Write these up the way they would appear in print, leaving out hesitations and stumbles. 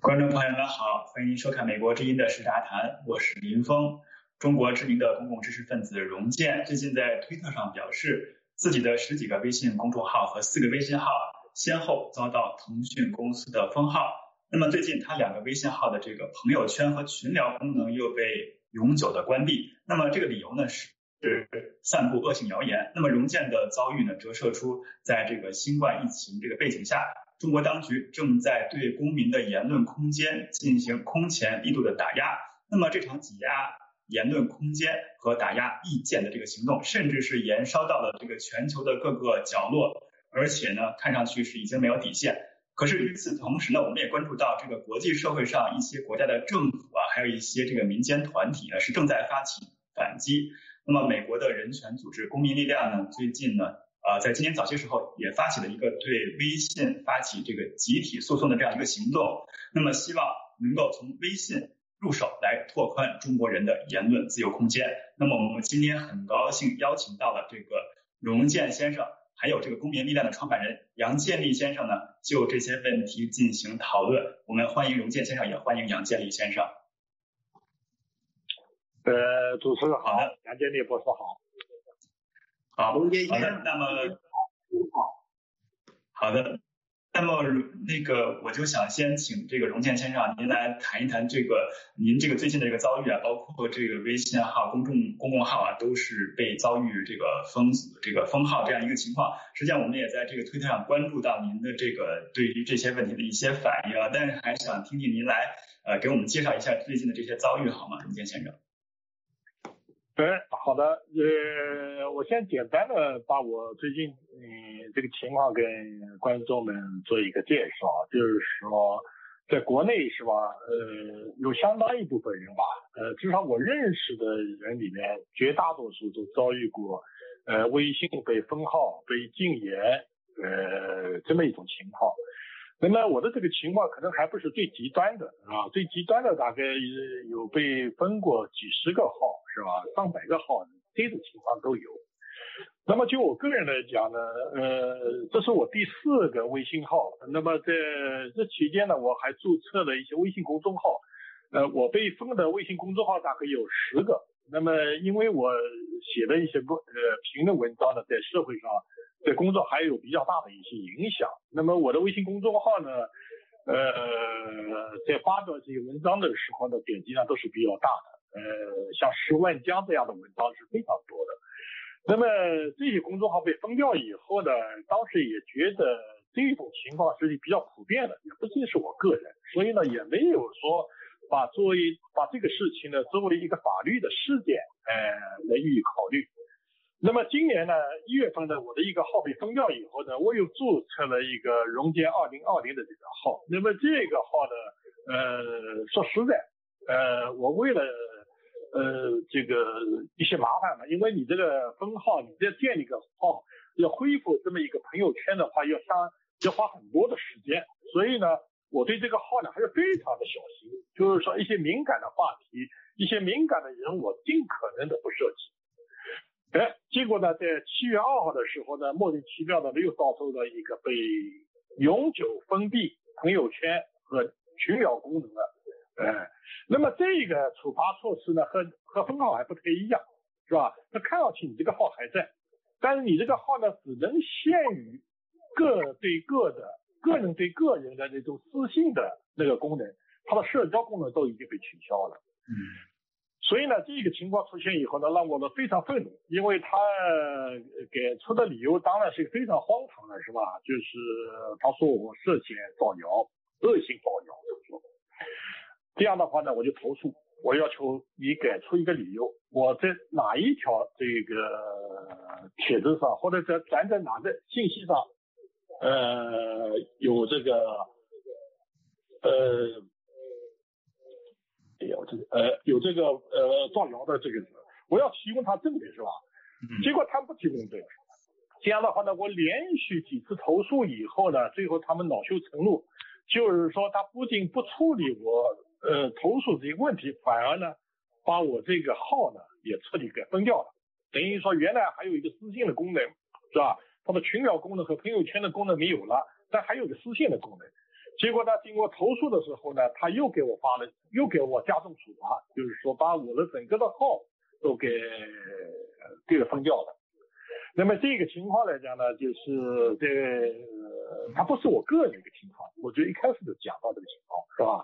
观众朋友们好，欢迎收看美国之音的时事杂谈，我是林峰。中国知名的公共知识分子荣建最近在推特上表示，自己的10几个微信公众号和4个微信号先后遭到腾讯公司的封号。那么最近他2个微信号的这个朋友圈和群聊功能又被永久的关闭。那么这个理由呢是散布恶性谣言。那么荣建的遭遇呢，折射出在这个新冠疫情这个背景下，中国当局正在对公民的言论空间进行空前力度的打压。那么这场挤压言论空间和打压意见的这个行动，甚至是延烧到了这个全球的各个角落，而且呢，看上去是已经没有底线。可是与此同时呢，我们也关注到这个国际社会上一些国家的政府还有一些这个民间团体呢，是正在发起反击。那么美国的人权组织公民力量呢，最近呢在今年早些时候也发起了一个对微信发起这个集体诉讼的这样一个行动，那么希望能够从微信入手来拓宽中国人的言论自由空间。那么我们今天很高兴邀请到了这个荣建先生，还有这个公民力量的创办人杨建立先生呢，就这些问题进行讨论。我们欢迎荣建先生，也欢迎杨建立先生。 主持人好，杨建立博士好。 好的，那么好的，那么那个我就想先请这个荣建先生您来谈一谈这个您这个最近的这个遭遇啊，包括这个微信号、公共号啊，都是被遭遇这个封号这样一个情况。实际上我们也在这个推特上关注到您的这个对于这些问题的一些反应啊，但是还想听听您来给我们介绍一下最近的这些遭遇好吗，荣建先生？ 好的，我先简单的把我最近这个情况跟观众们做一个介绍，就是说在国内是吧，有相当一部分人吧，至少我认识的人里面，绝大多数都遭遇过微信被封号、被禁言，这么一种情况。那么我的这个情况可能还不是最极端的啊，最极端的大概有被封过几十个号是吧，上百个号，这种情况都有。那么就我个人来讲呢，这是我第4个微信号。那么在这期间呢，我还注册了一些微信公众号。我被封的微信公众号大概有10个。那么因为我写了一些评论文章呢，在社会上对工作还有比较大的一些影响。那么我的微信公众号呢，在发表这些文章的时候呢，点击量都是比较大的，像10万加这样的文章是非常多的。那么这些公众号被封掉以后呢，当时也觉得这种情况是比较普遍的，也不仅是我个人，所以呢也没有说把这个事情呢作为一个法律的事件来予以考虑。那么今年呢1月份呢，我的一个号被封掉以后呢，我又注册了一个荣建2020的这个号。那么这个号呢，说实在，我为了这个一些麻烦嘛，因为你这个封号，你再建立一个号，要恢复这么一个朋友圈的话，要花很多的时间。所以呢，我对这个号呢还是非常的小心，就是说一些敏感的话题、一些敏感的人，我尽可能的不涉及。结果呢，在7月2号的时候呢，莫名其妙的又遭受了一个被永久封闭朋友圈和群聊功能了。那么这个处罚措施呢，和封号还不太一样，是吧？那看上去你这个号还在，但是你这个号呢，只能限于个对个的、个人对个人的那种私信的那个功能，它的社交功能都已经被取消了。所以呢，这个情况出现以后呢，让我们非常愤怒，因为他给出的理由当然是非常荒唐的，是吧？就是他说我涉嫌造谣，恶性造谣，说这样的话呢，我就投诉，我要求你给出一个理由，我在哪一条这个帖子上，或者咱在哪个信息上，有这个有这个造谣的这个，我要提供他证据，是吧？结果他不提供证据，这样的话呢，我连续几次投诉以后呢，最后他们恼羞成怒，就是说他不仅不处理我投诉这个问题，反而呢把我这个号呢也彻底给封掉了。等于说原来还有一个私信的功能，是吧？它的群聊功能和朋友圈的功能没有了，但还有个私信的功能。 结果呢，经过投诉的时候呢，他又给我加重处罚，就是说把我的整个的号都给封掉了。那么这个情况来讲呢，就是它不是我个人的一个情况，我就一开始就讲到这个情况，是吧？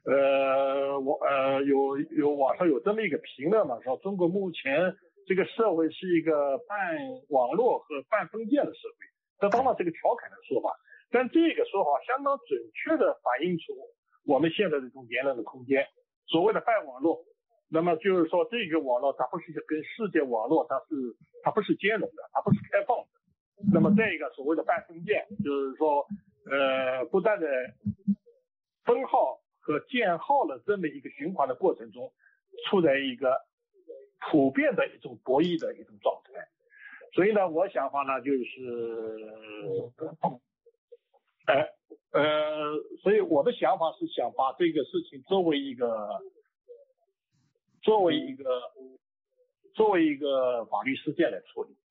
有网上有这么一个评论嘛，说中国目前这个社会是一个半网络和半封建的社会，这当然是个调侃的说法，但这个说法相当准确的反映出我们现在这种言论的空间。所谓的半网络，那么就是说这个网络它不是跟世界网络它不是兼容的，它不是开放的。那么这个所谓的半封建，就是说不断的分号和建号的这么一个循环的过程中，处在一个普遍的一种博弈的一种状态。所以呢，我想法呢就是所以我的想法是想把这个事情作为一个法律事件来处理。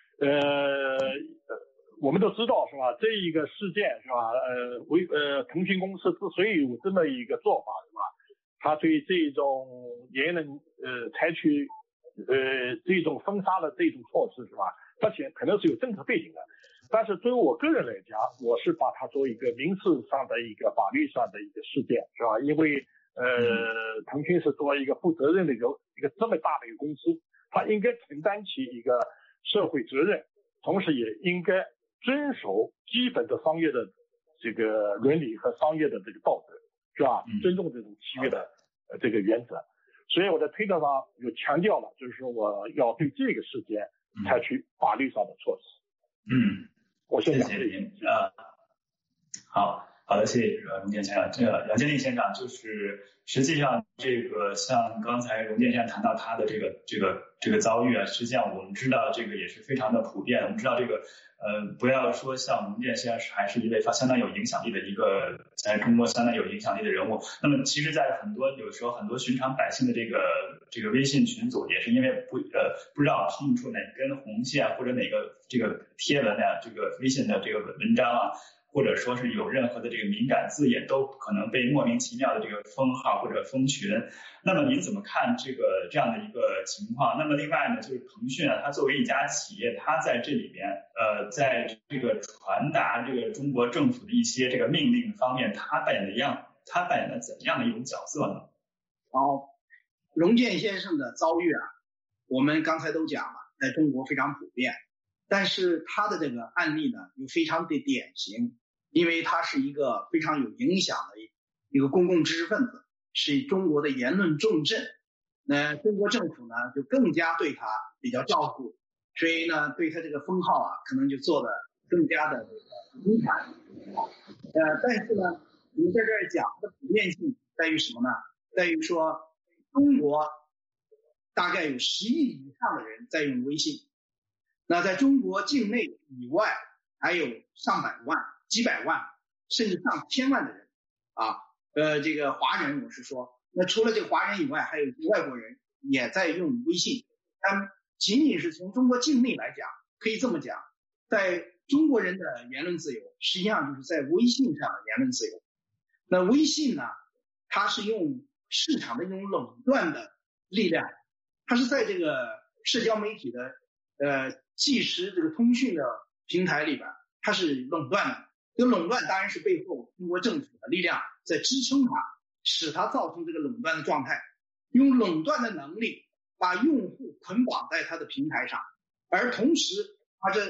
我们都知道是吧？这一个事件是吧？腾讯公司之所以有这么一个做法是吧？他对这种言论采取这种封杀的这种措施是吧？而且可能是有政策背景的。但是对于我个人来讲，我是把它作为一个民事上的一个法律上的一个事件是吧？因为腾讯是作为一个负责任的一个这么大的一个公司，它应该承担起一个社会责任，同时也应该遵守基本的商业的这个伦理和商业的这个道德，是吧？尊重这种契约的这个原则。所以我在推特上有强调了，就是说我要对这个事件采取法律上的措施。我先讲。 谢谢您。好的，谢谢荣建先生。杨建立先生，就是实际上这个像刚才荣建先生谈到他的这个遭遇啊，实际上我们知道这个也是非常的普遍。我们知道这个不要说像荣建先生还是一位相当有影响力的一个在中国相当有影响力的人物，那么其实在有时候很多寻常百姓的这个微信群组也是因为不知道拼出哪根红线或者哪个这个贴文啊，这个微信的这个文章啊，或者说是有任何的这个敏感字眼，都可能被莫名其妙的这个封号或者封群。那么您怎么看这样的一个情况？那么另外呢，就是腾讯啊，它作为一家企业，它在这里边在这个传达这个中国政府的一些这个命令方面，它扮演了怎样的一种角色呢？ 荣建先生的遭遇啊，我们刚才都讲了，在中国非常普遍，但是他的这个案例呢，又非常的典型。因为他是一个非常有影响的一个公共知识分子，是中国的言论重镇。那中国政府呢，就更加对他比较照顾，所以呢，对他这个封号啊，可能就做得更加的频繁。但是呢，我们在这儿讲的普遍性在于什么呢？在于说，中国大概有10亿以上的人在用微信。那在中国境内以外，还有上百万、几百万甚至上千万的人啊，这个华人我是说，那除了这个华人以外，还有外国人也在用微信。但仅仅是从中国境内来讲，可以这么讲，在中国人的言论自由，实际上就是在微信上的言论自由。那微信呢，它是用市场的一种垄断的力量，它是在这个社交媒体的即时这个通讯的平台里边，它是垄断的。这个垄断当然是背后中国政府的力量在支撑它，使它造成这个垄断的状态，用垄断的能力把用户捆绑在它的平台上，而同时它这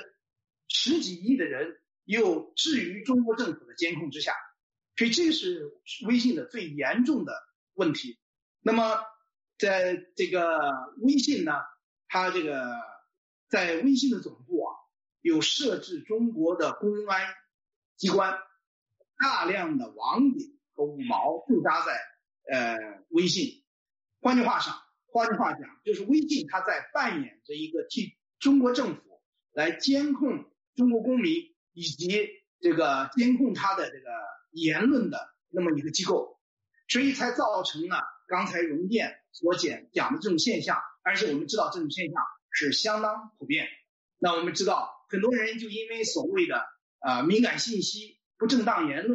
10几亿的人又置于中国政府的监控之下。所以这是微信的最严重的问题。那么在这个微信呢，它这个在微信的总部啊，有设置中国的公安机关，大量的网警和五毛驻扎在微信。换句话讲，就是微信它在扮演着一个替中国政府来监控中国公民以及这个监控他的这个言论的那么一个机构，所以才造成了刚才荣建所讲的这种现象。而且我们知道这种现象是相当普遍。那我们知道很多人就因为所谓的敏感信息、不正当言论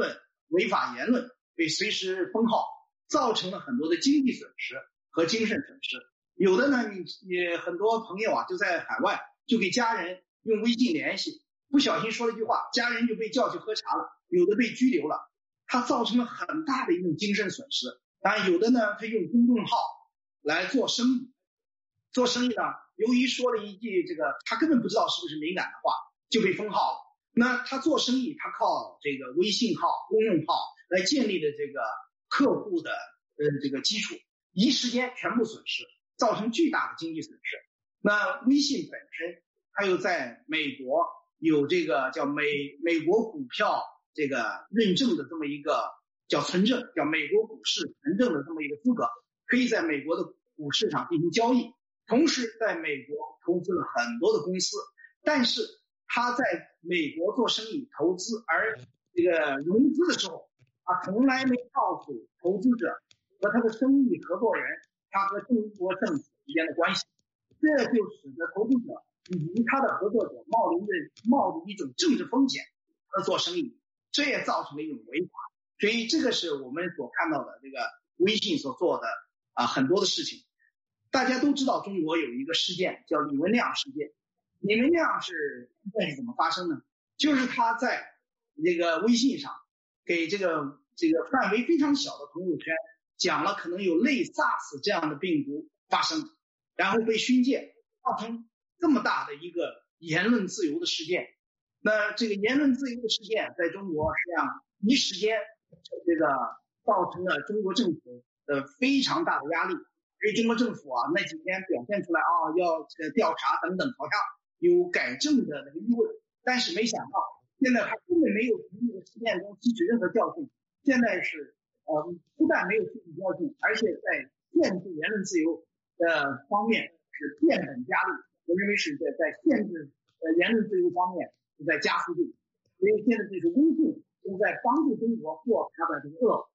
违法言论被随时封号，造成了很多的经济损失和精神损失。有的呢，你很多朋友啊就在海外，就给家人用微信联系，不小心说了一句话，家人就被叫去喝茶了，有的被拘留了，他造成了很大的一种精神损失。当然有的呢，他用公众号来做生意，做生意呢，由于说了一句这个他根本不知道是不是敏感的话，就被封号了。那他做生意，他靠这个微信号、公众号来建立的这个客户的这个基础，一时间全部损失，造成巨大的经济损失。那微信本身，它又在美国有这个叫美国股票这个认证的这么一个叫存证，叫美国股市存证的这么一个资格，可以在美国的股市上进行交易，同时在美国投资了很多的公司，但是他在美国做生意投资，而这个融资的时候，他从来没告诉投资者和他的生意合作人他和中国政府之间的关系，这就使得投资者以及他的合作者冒着一种政治风险而做生意，这也造成了一种违法。所以这个是我们所看到的这个微信所做的很多的事情。大家都知道中国有一个事件叫李文亮事件。李文亮是怎么发生呢？就是他在这个微信上给这个范围非常小的朋友圈讲了可能有类 SARS 这样的病毒发生，然后被训诫，造成这么大的一个言论自由的事件。那这个言论自由的事件在中国实际上一时间这个造成了中国政府的非常大的压力，所以中国政府那几天表现出来要调查等等，好像有改正的那个意味，但是没想到现在他根本没有从这个事件中吸取任何教训，现在是不但没有吸取教训，而且在限制言论自由的方面是变本加厉，我认为是在限制言论自由方面是在加速度，所以现在这个微信都在帮助中国做他的这个恶。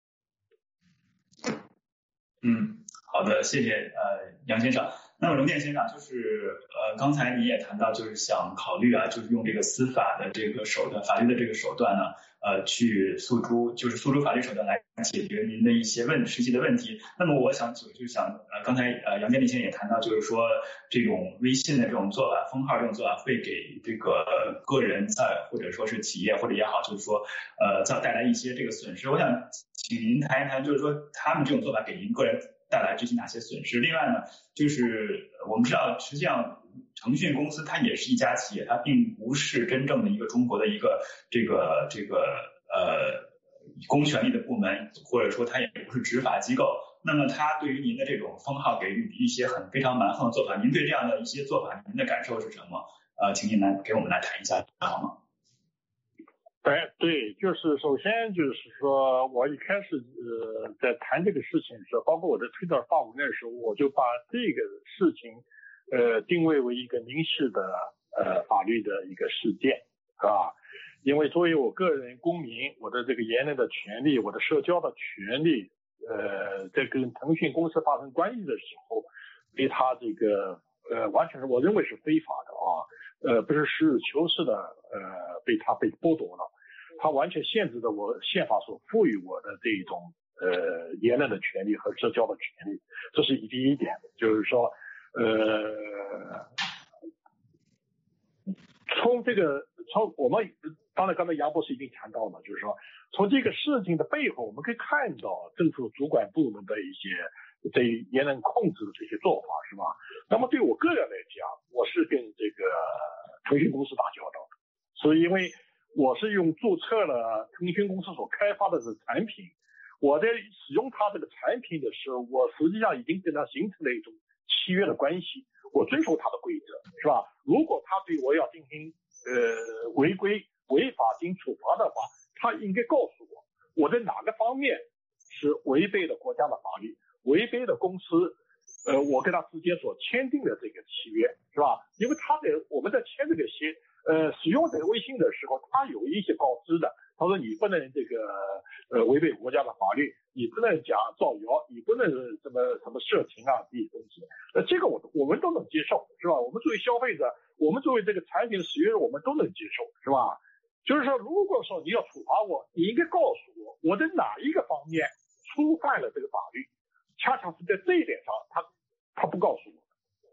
好的，谢谢杨先生。那么荣建先生，就是刚才你也谈到，就是想考虑就是用这个司法的这个手段，法律的这个手段呢，去诉诸法律手段来解决您的一些实际的问题。那么我想刚才杨建立先生也谈到，就是说这种微信的这种做法，封号这种做法会给这个个人或者说是企业或者也好，就是说带来一些这个损失。我想请您谈一谈，就是说他们这种做法给您个人带来具体哪些损失？另外呢，就是我们知道，实际上腾讯公司它也是一家企业，它并不是真正的一个中国的一个公权力的部门，或者说它也不是执法机构。那么它对于您的这种封号给予一些非常蛮横的做法，您对这样的一些做法，您的感受是什么？请您给我们来谈一下好吗？ 对，就是首先就是说我一开始在谈这个事情的时候，包括我在推特发文的时候，我就把这个事情定位为一个民事的法律的一个事件，是吧？因为作为我个人公民，我的这个言论的权利，我的社交的权利，在跟腾讯公司发生关系的时候，被他这个完全是我认为是非法的不是实事求是的被剥夺了，他完全限制了我宪法所赋予我的这种言论的权利和社交的权利，这是第一点，就是说从我们当然刚才杨博士已经谈到了，就是说从这个事情的背后，我们可以看到政府主管部门的一些对于言论控制的这些做法，是吧？那么对我个人来讲，我是跟这个腾讯公司打交道的，所以因为我是注册了腾讯公司所开发的这产品，我在使用它这个产品的时候，我实际上已经跟它形成了一种契约的关系，我遵守它的规则，是吧？如果他对我要进行违规违法进行处罚的话，他应该告诉我在哪个方面是违背了国家的法律，违背了公司我跟他之间所签订的这个契约，是吧？因为我们在签这个使用这个微信的时候，他有一些告知的，他说你不能这个违背国家的法律，你不能讲造谣，你不能什么色情这些东西。这个我们都能接受，是吧？我们作为消费者，我们作为这个产品的使用者，我们都能接受，是吧？ 就是说，如果说你要处罚我，你应该告诉我在哪一个方面触犯了这个法律。恰恰是在这一点上，他不告诉我。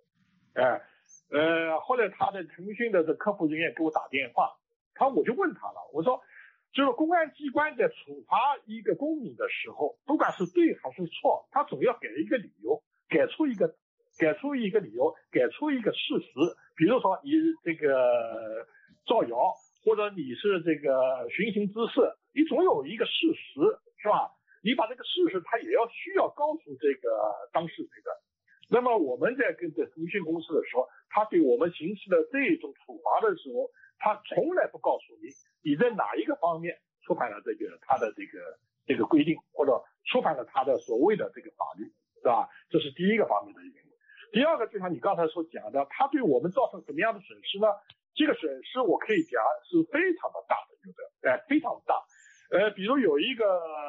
后来他的腾讯的这客服人员给我打电话，我就问他了，我说，就是公安机关在处罚一个公民的时候，不管是对还是错，他总要给一个理由，给出一个理由，给出一个事实。比如说你这个造谣，或者你是这个寻衅滋事，你总有一个事实，是吧？你把这个事实他也需要告诉这个当事人的。那么我们在跟这腾讯公司的时候，他对我们行使的这种处罚的时候，他从来不告诉你在哪一个方面触犯了他的这个规定，或者触犯了他的所谓的这个法律，是吧？这是第一个方面的原因。第二个，就像你刚才所讲的，他对我们造成什么样的损失呢？这个损失我可以讲是非常的大的，非常大。比如有一个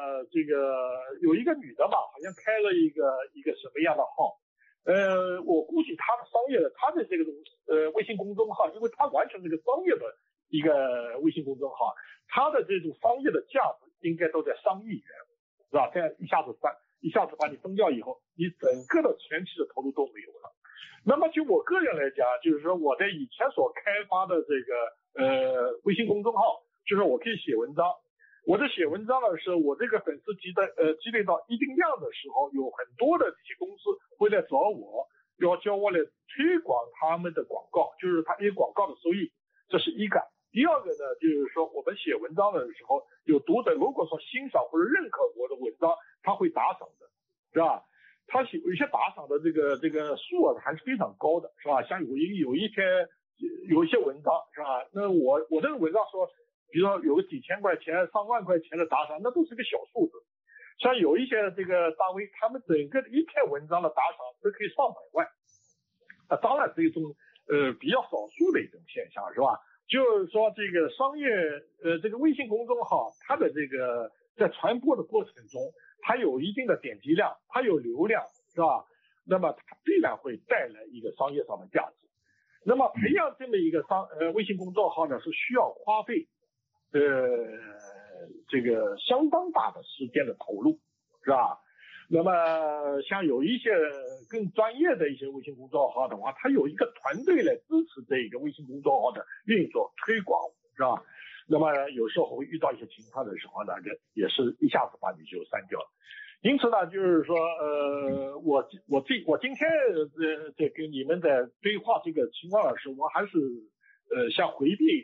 女的吧，好像开了一个什么样的号，我估计她的商业的，她的这种微信公众号，因为她完全是个商业的一个微信公众号，她的这种商业的价值应该都在上亿元，是吧？这样一下子把你封掉以后，你整个的前期的投入都没有了。那么就我个人来讲，就是说我在以前所开发的这个微信公众号，就是我可以写文章。我在写文章的时候，我这个粉丝积累到一定量的时候，有很多的这些公司会来找我，要叫我来推广他们的广告，就是他一些广告的收益，这是一个。第二个呢，就是说我们写文章的时候，有读者如果说欣赏或者认可我的文章，他会打赏的，是吧？他有一些打赏的这个数额还是非常高的，是吧？像有一些文章，是吧？那我这个文章说，比如说有个几千块钱、上万块钱的打赏，那都是个小数字。像有一些这个大 V， 他们整个一篇文章的打赏都可以上百万，当然是一种比较少数的一种现象，是吧？就是说这个商业这个微信公众号，它的这个在传播的过程中，它有一定的点击量，它有流量，是吧？那么它必然会带来一个商业上的价值。那么培养这么一个微信公众号呢，是需要花费这个相当大的时间的投入，是吧？那么像有一些更专业的一些微信公众号的话，它有一个团队来支持这个微信公众号的运作推广，是吧？那么有时候会遇到一些情况的时候呢，也是一下子把你就删掉了。因此呢，就是说我今天在跟你们在对话这个情况的时候，我还是想回避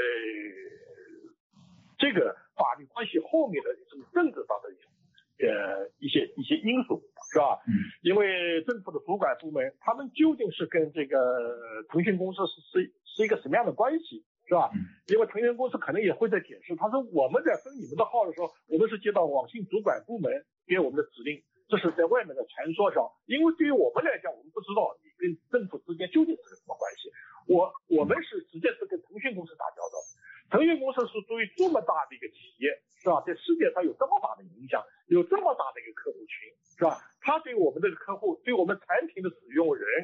这个法律关系后面的这种政治上的一些因素，是吧？因为政府的主管部门，他们究竟是跟这个腾讯公司是一个什么样的关系，是吧？因为腾讯公司可能也会在解释，他说我们在分你们的号的时候，我们是接到网信主管部门给我们的指令，这是在外面的传说上。因为对于我们来讲，我们不知道你跟政府之间究竟是个什么关系。我们是直接是跟腾讯公司打交道。腾讯公司是属于这么大的一个企业，是吧？在世界上有这么大的影响，有这么大的一个客户群，是吧？他对我们这个客户，对我们产品的使用人，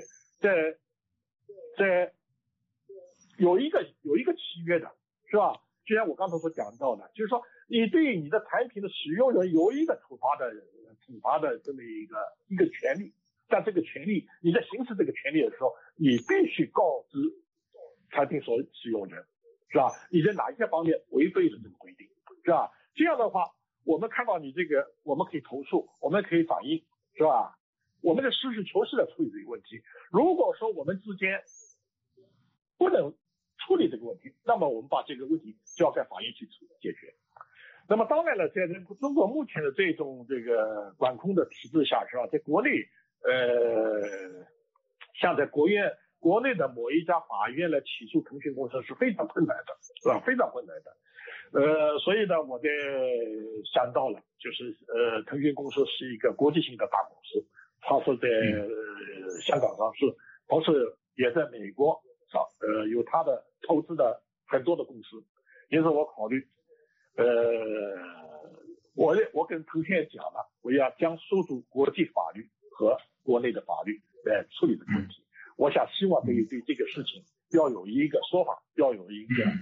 在有一个契约的，是吧？就像我刚才所讲到的，就是说你对你的产品的使用人有一个处罚的这么一个权利，但这个权利你在行使这个权利的时候，你必须告知产品所使用人，是吧？你在哪一些方面违背了这个规定，是吧？这样的话，我们看到你这个，我们可以投诉，我们可以反映，是吧？我们的实事求是的处理这个问题。如果说我们之间不能处理这个问题，那么我们把这个问题交给法院去解决。那么当然了，在中国目前的这种这个管控的体制下，是吧？在国内，像在国内的某一家法院来起诉腾讯公司是非常困难的，是吧？非常困难的。所以呢，我在想到了，就是腾讯公司是一个国际性的大公司，它是在香港上市，同时也在美国上有它的投资的很多的公司。因此我考虑，我跟腾讯讲了，我要将诉诸国际法律和国内的法律来处理这个问题。我想希望对这个事情要有一个说法，要有一个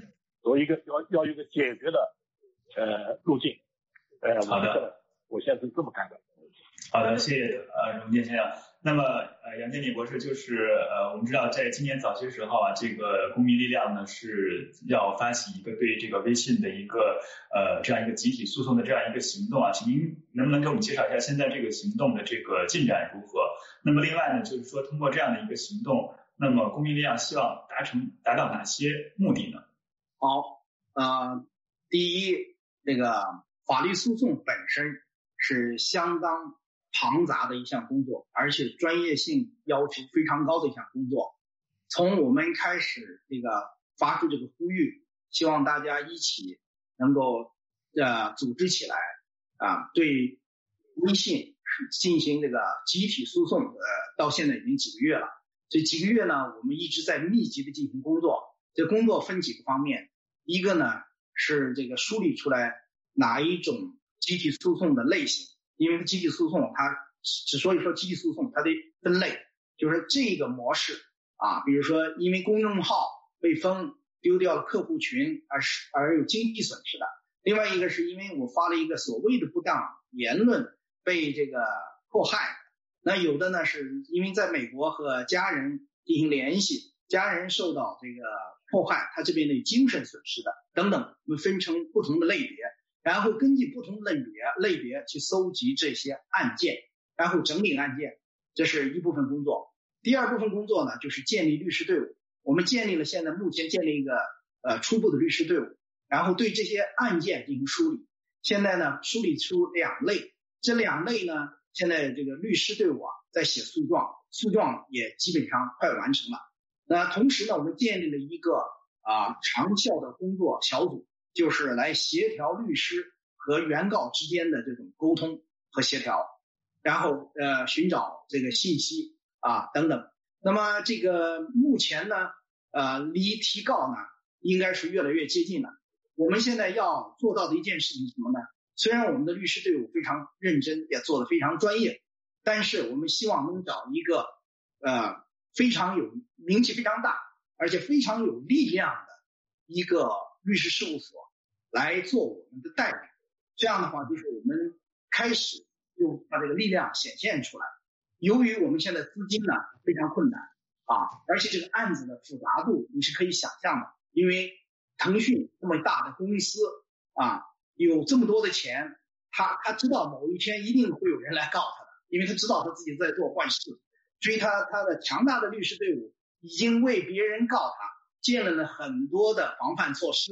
走一个要有一个解决的路径。 好的， 我现在是这么看的。 好的，谢谢荣建先生。那么杨建礼博士就是我们知道在今年早些时候啊，这个公民力量呢是要发起一个对这个微信的一个这样一个集体诉讼的这样一个行动啊，请您能不能给我们介绍一下现在这个行动的这个进展如何？那么另外呢，就是说通过这样的一个行动，那么公民力量希望达到哪些目的呢？ 好，第一，这个法律诉讼本身是相当庞杂的一项工作，而且专业性要求非常高的一项工作。从我们开始这个发出这个呼吁，希望大家一起能够组织起来对微信进行这个集体诉讼，到现在已经几个月了。这几个月呢，我们一直在密集的进行工作。这工作分几个方面，一个呢是这个梳理出来哪一种集体诉讼的类型，因为集体诉讼它之所以说集体诉讼，它得分类，就是这个模式比如说因为公众号被封丢掉了客户群而有经济损失的，另外一个是因为我发了一个所谓的不当言论被这个迫害，那有的呢是因为在美国和家人进行联系，家人受到这个迫害，他这边的精神损失的等等，我们分成不同的类别，然后根据不同的类别去搜集这些案件，然后整理案件，这是一部分工作。第二部分工作呢，就是建立律师队伍。我们目前建立一个初步的律师队伍，然后对这些案件进行梳理。现在呢，梳理出2类，这2类呢，现在这个律师队伍在写诉状也基本上快完成了。那同时呢，我们建立了一个长效的工作小组，就是来协调律师和原告之间的这种沟通和协调，然后寻找这个信息等等。那么这个目前呢离提告呢应该是越来越接近了。我们现在要做到的一件事情是什么呢？虽然我们的律师队伍非常认真，也做得非常专业，但是我们希望能找一个非常有名气非常大而且非常有力量的一个律师事务所来做我们的代理。这样的话就是我们开始就把这个力量显现出来。由于我们现在资金呢非常困难而且这个案子的复杂度你是可以想象的，因为腾讯这么大的公司有这么多的钱，他知道某一天一定会有人来告他的，因为他知道他自己在做坏事，所以他的强大的律师队伍已经为别人告他建立了很多的防范措施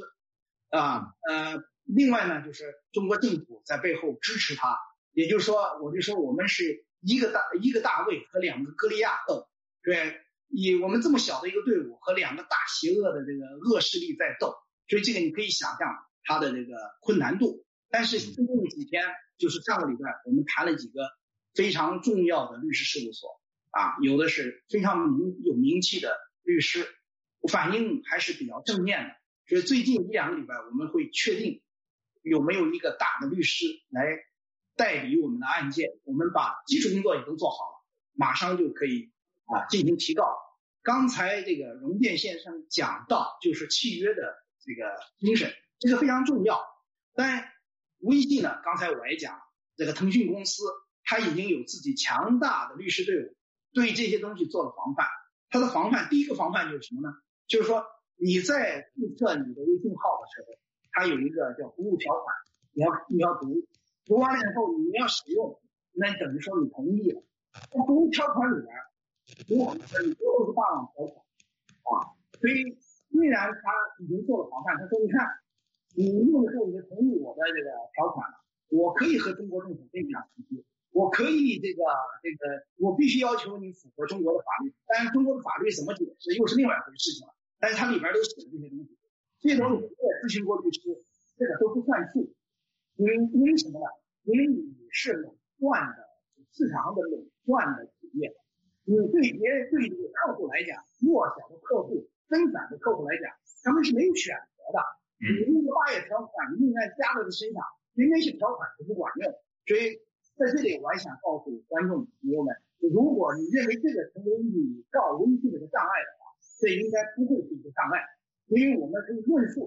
另外呢，就是中国政府在背后支持他，也就是说，我就说我们是一个大卫和2个歌利亚斗，对，以我们这么小的一个队伍和2个大邪恶的这个恶势力在斗，所以这个你可以想象它的这个困难度。但是最近几天，就是上个礼拜，我们谈了几个非常重要的律师事务所有的是非常有名气的律师，反应还是比较正面的。所以最近1-2个礼拜，我们会确定有没有一个大的律师来代理我们的案件，我们把基础工作也都做好了，马上就可以进行提告。刚才这个荣建先生讲到就是契约的这个精神，这个非常重要。但微信呢，刚才我也讲，这个腾讯公司它已经有自己强大的律师队伍，对这些东西做了防范。它的防范，第一个防范就是什么呢？就是说你在注册你的微信号的时候，它有一个叫服务条款，你要读完了以后你要使用，那等于说你同意了。在服务条款里边有很多28项条款所以虽然他已经做了防范，他说你看你用的时候你就同意我的这个条款了，我可以和中国政府这样信息，我可以这个我必须要求你符合中国的法律，当然中国的法律怎么解释又是另外一回事情了，但是它里边都写了这些东西，这些东西我也咨询过律师，这个都不算数。因为什么呢？因为你是垄断的市场的垄断的企业，你对这个客户来讲，弱小的客户、分散的客户来讲，他们是没有选择的。你那个8页条款你应该加在他身上，因为是条款是不管用。所以在这里我还想告诉观众朋友们，如果你认为这个成为你告微信的障碍的话，这应该不会是一个障碍，因为我们可以论述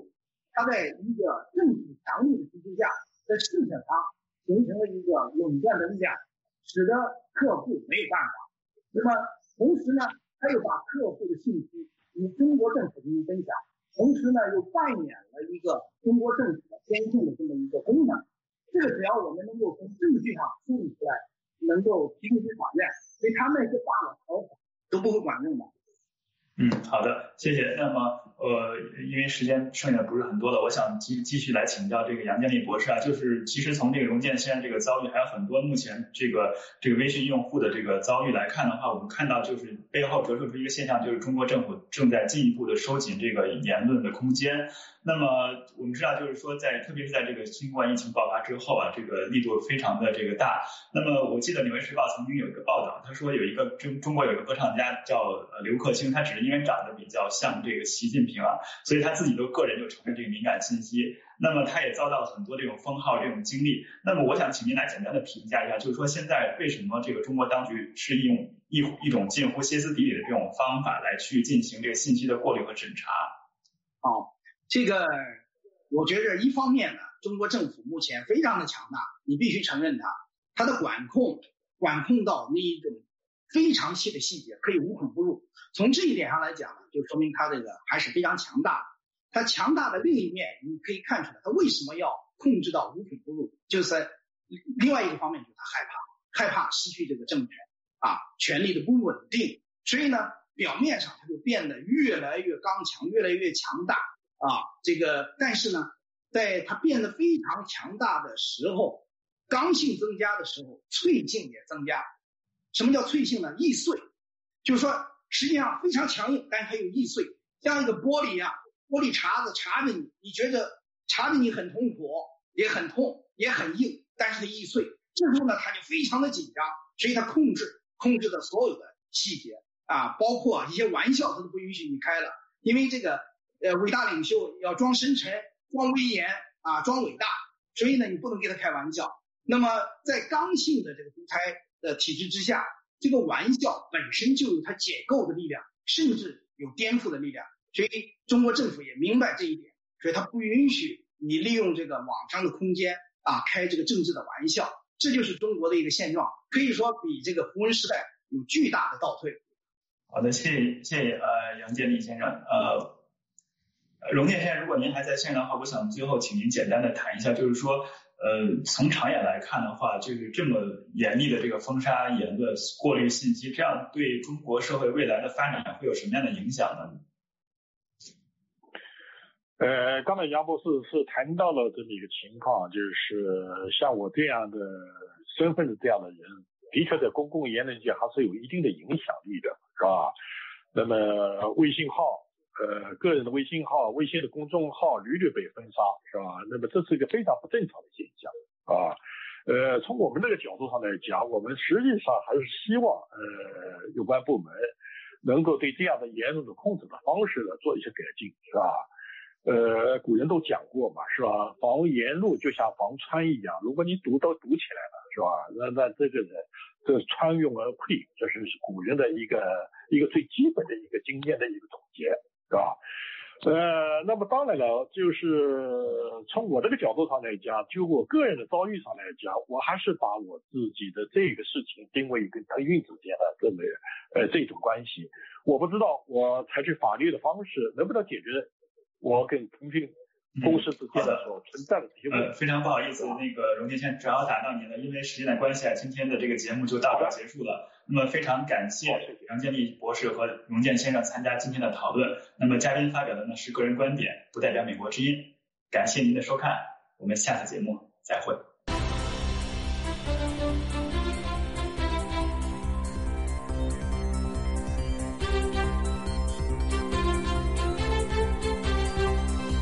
它在一个政府强力的支持下，在市场上形成了一个垄断的力量，使得客户没有办法。那么同时呢，他又把客户的信息与中国政府进行分享，同时呢又扮演了一个中国政府的监控的这么一个功能。这个只要我们能够从证据上梳理出来，能够提出去法院，所以他们那些大的条款都不会管用的。 好的，谢谢。那么因为时间剩下的不是很多了，我想继续来请教这个杨建立博士啊，就是其实从这个荣建先生这个遭遇，还有很多目前这个微信用户的这个遭遇来看的话，我们看到就是背后折射出一个现象，就是中国政府正在进一步的收紧这个言论的空间。那么我们知道，就是说特别是在这个新冠疫情爆发之后啊，这个力度非常的这个大。那么我记得《纽约时报》曾经有一个报道，他说有一个中国有一个歌唱家叫刘克清，他只是因为长得比较像这个习近平啊，所以他自己都个人就承认这个敏感信息。那么他也遭到了很多这种封号这种经历。那么我想请您来简单的评价一下，就是说现在为什么这个中国当局是用一种近乎歇斯底里的这种方法来去进行这个信息的过滤和审查？ 这个我觉得一方面呢，中国政府目前非常的强大，你必须承认它的管控到那一种非常细的细节，可以无孔不入。从这一点上来讲呢，就说明它这个还是非常强大的。它强大的另一面，你可以看出来，它为什么要控制到无孔不入，就是另外一个方面，就是它害怕失去这个政权权力的不稳定，所以呢，表面上它就变得越来越刚强，越来越强大。但是呢，在它变得非常强大的时候，刚性增加的时候，脆性也增加。什么叫脆性呢？易碎，就是说实际上非常强硬，但是它有易碎，像一个玻璃一样，玻璃碴子插着你，你觉得插着你很痛苦，也很痛，也很硬，但是它易碎。这时候呢，它就非常的紧张，所以它控制的所有的细节包括一些玩笑它都不允许你开了，因为这个伟大领袖要装深沉、装威严装伟大，所以呢你不能跟他开玩笑。那么在刚性的这个独裁的体制之下，这个玩笑本身就有它解构的力量，甚至有颠覆的力量。所以中国政府也明白这一点，所以他不允许你利用这个网上的空间开这个政治的玩笑。这就是中国的一个现状，可以说比这个胡温时代有巨大的倒退。 好的，谢谢杨建立先生。荣建先生，如果您还在线的话，我想最后请您简单的谈一下，就是说从长远来看的话，就是这么严厉的这个封杀言论、过滤信息，这样对中国社会未来的发展会有什么样的影响呢？ 刚才杨博士是谈到了这么一个情况，就是像我这样的身份的这样的人，的确在公共言论界还是有一定的影响力的，是吧？那么微信号个人的微信号、微信的公众号屡屡被封杀，是吧？那么这是一个非常不正常的现象从我们这个角度上来讲，我们实际上还是希望有关部门能够对这样的言论的控制的方式呢做一些改进，是吧？古人都讲过嘛，是吧？防言路就像防川一样，如果你堵起来了，是吧？那这个人这穿涌而溃，这是古人的一个最基本的一个经验的一个总结，是吧？那么当然了，就是从我这个角度上来讲，就我个人的遭遇上来讲，我还是把我自己的这个事情定位跟腾讯之间的这种关系。我不知道我采取法律的方式能不能解决我跟腾讯公司之间的所存在的这些问题。 非常不好意思，那个荣建先生正好打到您了，因为时间的关系今天的这个节目就到这结束了。那么非常感谢杨建立博士和荣建先生参加今天的讨论。那么嘉宾发表的呢是个人观点，不代表美国之音。感谢您的收看，我们下次节目再会。